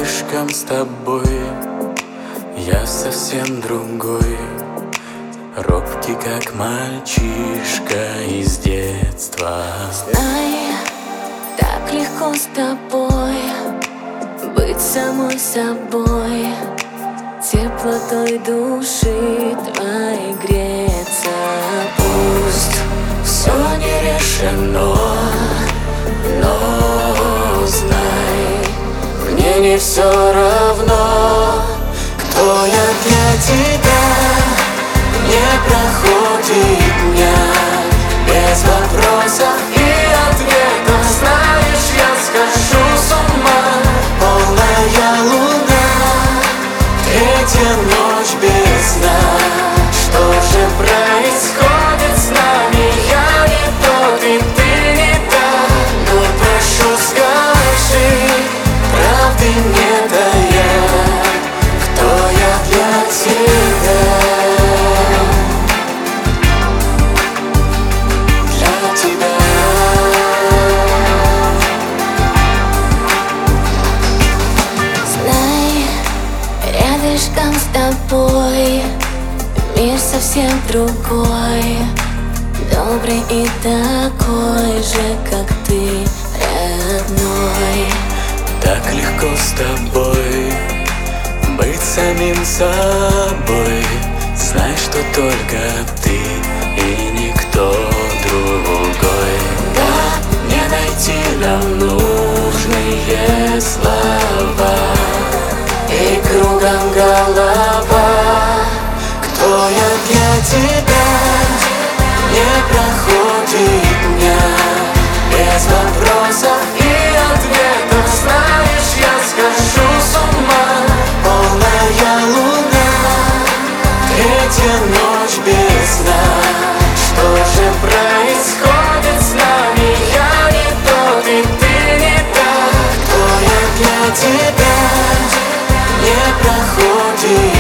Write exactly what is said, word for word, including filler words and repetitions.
Рядышком с тобой я совсем другой, робкий, как мальчишка из детства. Знай, так легко с тобой быть самой собой, теплотой души твоей греться. Пусть все не решено, но знай, мне не все равно, кто я для тебя. Не проходит дня без вопросов и ответов. Знаешь, я схожу с ума, полная луна, третья ночь без сна. Что же происходит с нами? Я не тот и ты не та. Но прошу, скажи, правды не тая, кто я для тебя. Рядышком с тобой мир совсем другой, добрый и такой же, как ты, родной. Так легко с тобой быть самим собой. Знай, что только ты и никто другой. Да, не найти нам нужные слова, и кругом голова. Кто я для тебя? Не проходит дня без вопросов и ответов. Знаешь, я схожу с ума, полная луна, третья ночь без сна. Что же происходит с нами? Я не тот и ты не та. Кто я для тебя? Не проходит